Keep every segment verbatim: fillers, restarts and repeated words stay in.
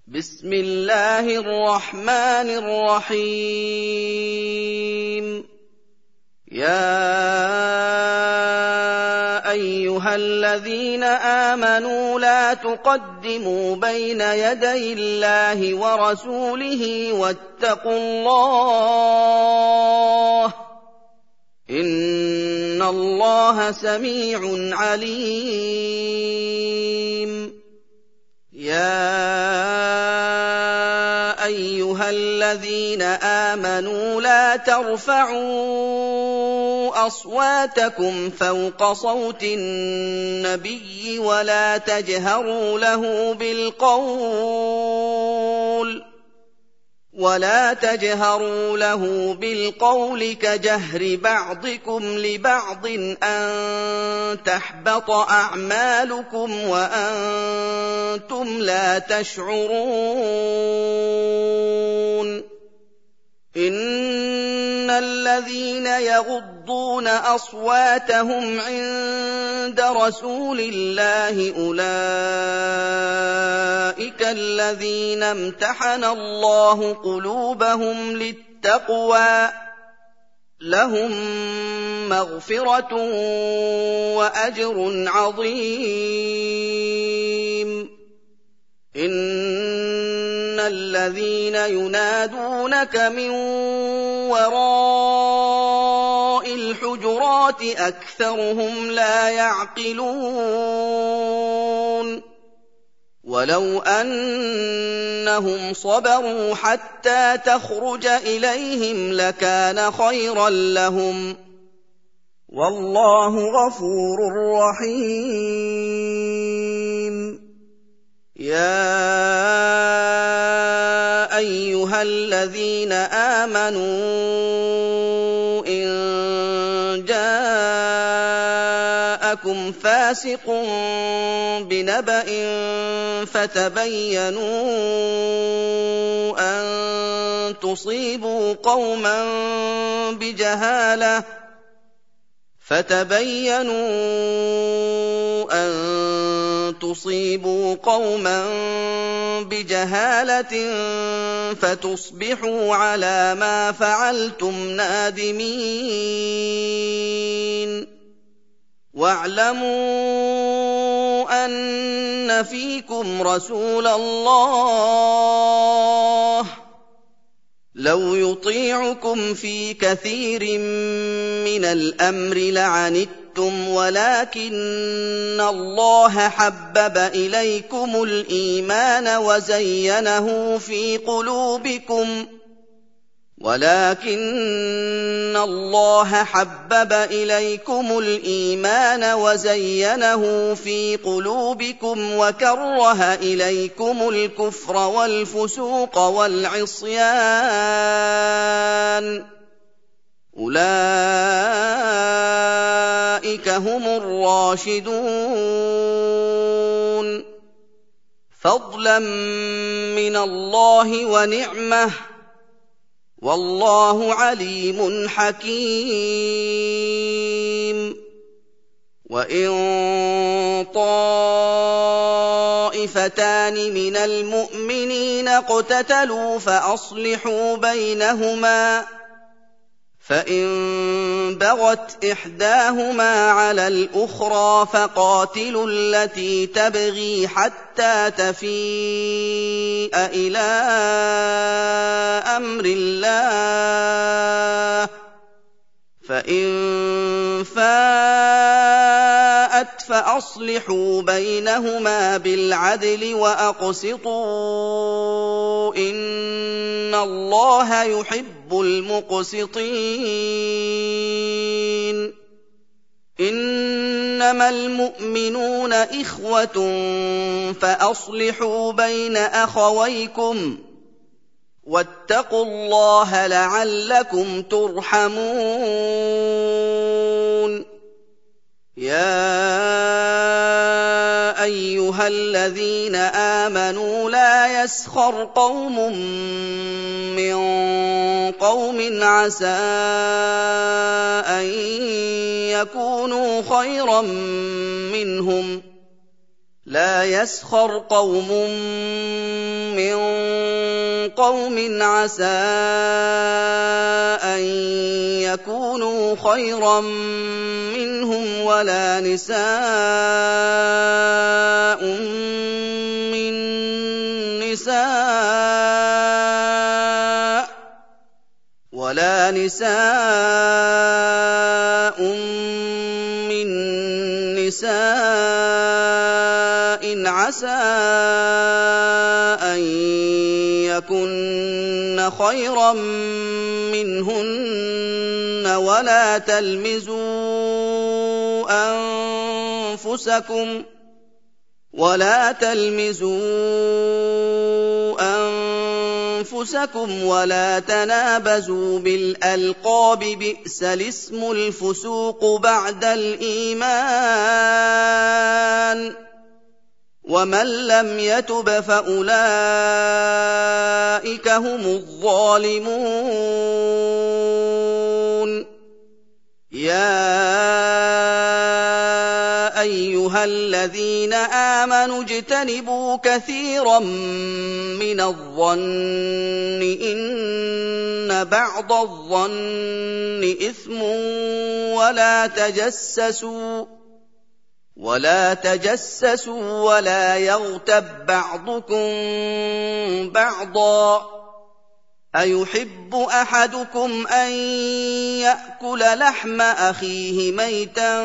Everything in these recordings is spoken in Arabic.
بسم الله الرحمن الرحيم يا أيها الذين آمنوا لا تقدموا بين يدي الله ورسوله واتقوا الله إن الله سميع عليم يا أيها الذين آمنوا لا ترفعوا أصواتكم فوق صوت النبي ولا تجهروا له بالقول ولا تجهروا له بالقول كجهر بعضكم لبعض أن تحبط أعمالكم وأنتم لا تشعرون إن الذين يغضون أصواتهم عند رسول الله أولئك الذين امتحن الله قلوبهم للتقوى لهم مغفرة وأجر عظيم إن الذين ينادونك من وراء الحجرات أكثرهم لا يعقلون ولو أنهم صبروا حتى تخرج إليهم لكان خيرا لهم والله غفور رحيم يا أيها الذين آمنوا إن جاءكم فاسق بنبأ فتبينوا أن تصيبوا قوما بجهالة فتبينوا أن تصيبوا قوما بجهالة فتصبحوا على ما فعلتم نادمين واعلموا أن فيكم رسول الله لو يطيعكم في كثير من الأمر لعنتم ولكن الله حبب إليكم الإيمان وزينه في قلوبكم ولكن الله حبب إليكم الإيمان وزينه في قلوبكم وكره إليكم الكفر والفسوق والعصيان أولئك هم الراشدون فضلا من الله ونعمه والله عليم حكيم وإن طائفتان من المؤمنين اقتتلوا فأصلحوا بينهما فإن بغت إحداهما على الأخرى فقاتلوا التي تبغي حتى تفيء إلى أمر الله فإن فاءت فأصلحوا بينهما بالعدل وأقسطوا إن الله يحب المقسطين إنما المؤمنون إخوة فأصلحوا بين أخويكم واتقوا الله لعلكم ترحمون يا أيها الذين آمنوا لا يسخر قوم من قوم عسى أن يكونوا خيرا منهم لا يسخر قوم من قوم عسى أن يكونوا خيرا منهم ولا نساء من نساء ولا نساء من نساء عسى أن يكن خيرا منهن ولا تلمزوا أنفسكم ولا تلمزوا أنفسكم ولا تنابزوا بالألقاب بئس الاسم الفسوق بعد الإيمان ومن لم يتب فأولئك هم الظالمون يا أيها الذين آمنوا اجتنبوا كثيرا من الظن إن بعض الظن إثم ولا تجسسوا ولا تجسسوا ولا يغتب بعضكم بعضا أيحب أحدكم أن يأكل لحم أخيه ميتا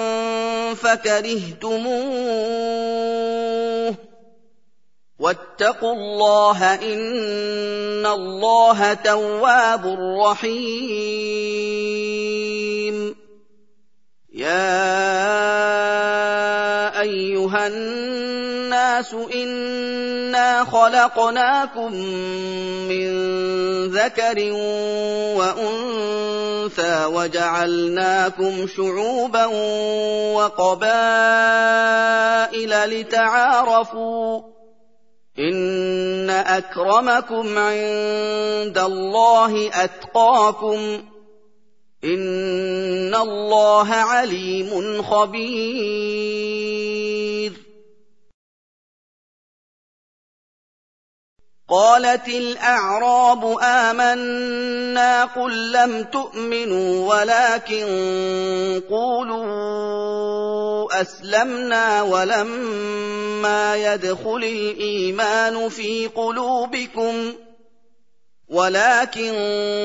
فكرهتموه واتقوا الله إن الله تواب رحيم يا أيها الناس إنا خلقناكم من ذكر وأنثى وجعلناكم شعوبا وقبائل لتعارفوا إن أكرمكم عند الله أتقاكم إن الله عليم خبير قالت الأعراب آمنا قل لم تؤمنوا ولكن قولوا أسلمنا ولما يدخل الإيمان في قلوبكم ولكن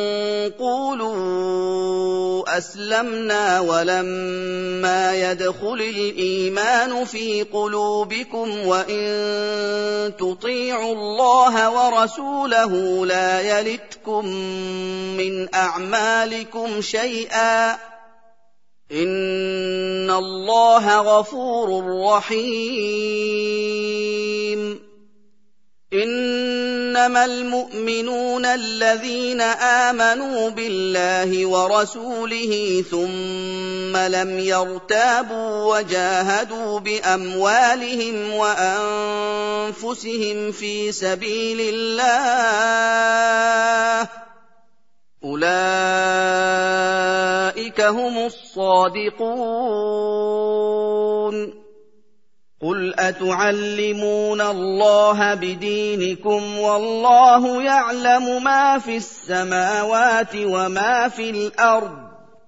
قولوا أسلمنا ولما يدخل الإيمان في قلوبكم وإن تطيعوا الله ورسوله لا يلتكم من أعمالكم شيئا إن الله غفور رحيم إنما المؤمنون الذين آمنوا بالله ورسوله ثم لم يرتابوا وجاهدوا بأموالهم وأنفسهم في سبيل الله أولئك هم الصادقون قل أتعلمون الله بدينكم والله يعلم ما في السماوات وما في الأرض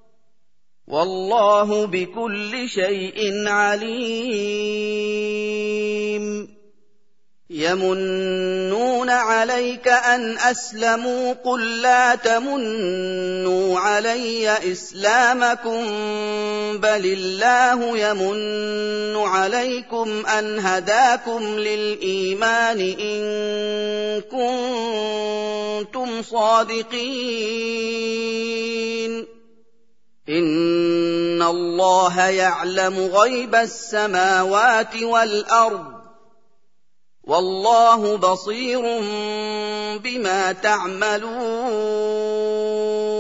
والله بكل شيء عليم يمنون عليك أن أسلموا قل لا تمنوا علي إسلامكم بل الله يمن عليكم أن هداكم للإيمان إن كنتم صادقين إن الله يعلم غيب السماوات والأرض والله بصير بما تعملون